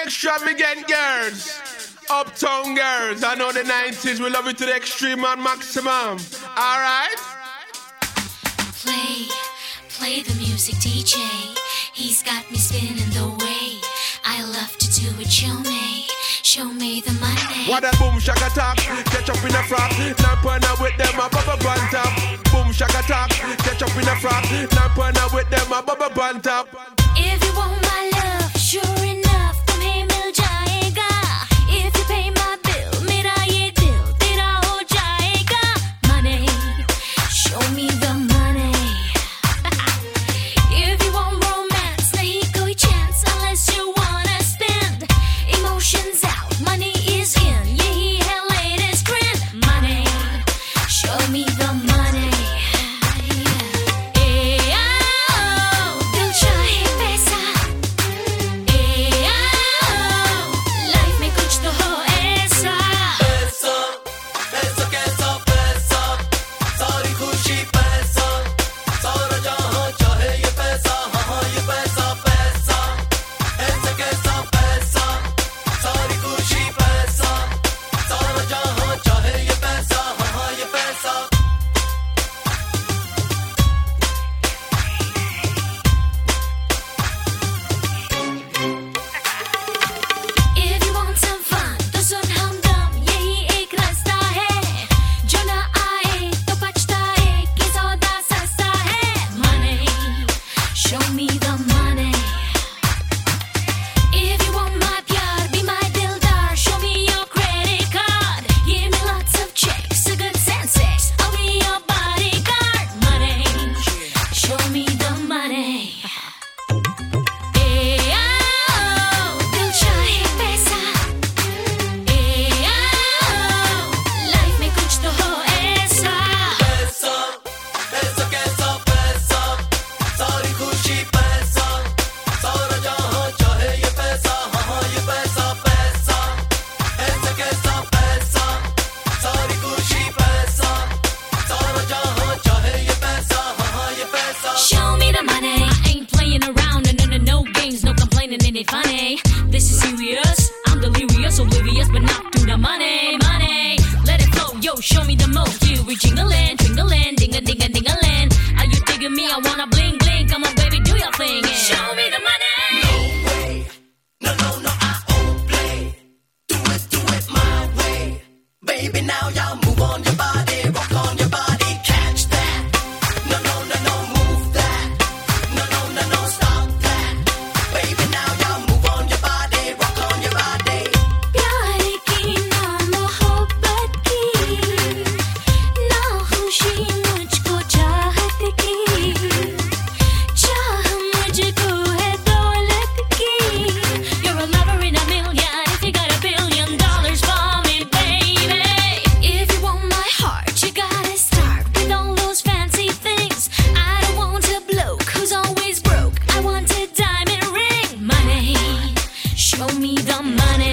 Extravagant girls, uptown girls. I know the 90s, we love it to the extreme and maximum. Alright? Play the music, DJ. He's got me spinning the way I love to do it. Show me the money. What a boom shaka talk, catch up in a frock. Now partner with them a bubble bun top. Boom shaka talk, catch up in a frock. Now partner with them a bubble bun top. If you want my love, sure enough, तुम्हें मिल जाएगा. If you pay my bill, मेरा ये दिल तेरा हो जाएगा. Money, show me the money. If you want romance, नहीं कोई chance unless you wanna spend. Emotions out, money is in. यही है latest trend. Money, show me the money. दिल चाहे पैसा. Life में कुछ तो हो ऐसा. पैसा पैसा कैसा पैसा सारी खुशी पैसा सारा जहां चाहे ये पैसा हाँ ये पैसा पैसा ऐसा कैसा पैसा सारी खुशी पैसा सारा जहां चाहे ये पैसा हाँ ये पैसा. If you want some fun, तो सुन हमदम यही एक रास्ता है. जो ना आए तो पछताए कि सौदा सस्ता है. Money, show me the money. If you want my प्यार, be my dildar. Show me your credit card. Give me lots of checks, a good sense. I'll be your bodyguard. Money, show me the money. दिल चाहे पैसा. Life में कुछ तो हो ऐसा. पैसा पैसा कैसा पैसा सारी खुशी पैसा सारा जहां चाहे ये पैसा हाँ ये पैसा पैसा ऐसा कैसा पैसा सारी खुशी पैसा सारा जहां चाहे ये पैसा हाँ ये पैसा. Show me the money. I ain't playing around. No games, no complaining, ain't it funny? This is serious. I'm delirious, oblivious, but not to the money. Money, let it flow, yo. Show me the most. You we jingling, tringling, ding a ding a ding a land. Are you digging me? I wanna bling bling. Come on, baby, do your thing. Yeah. Show me the money. No way, no, I won't play. Do it my way. Baby, now y'all move on your body, rock on your body, catch that. No, move that. No, stop that. Baby, now y'all move on your body, rock on your body. प्यार की ना मोहब्बत की, ना खुशी मुझको चाहत की. चाह मुझको है दौलत की. You're a lover in a million if you got $1 billion for me, baby. If you want my heart, you gotta start with all those fancy things. I don't want a bloke who's always broke. I want a diamond ring. Money, show me the money.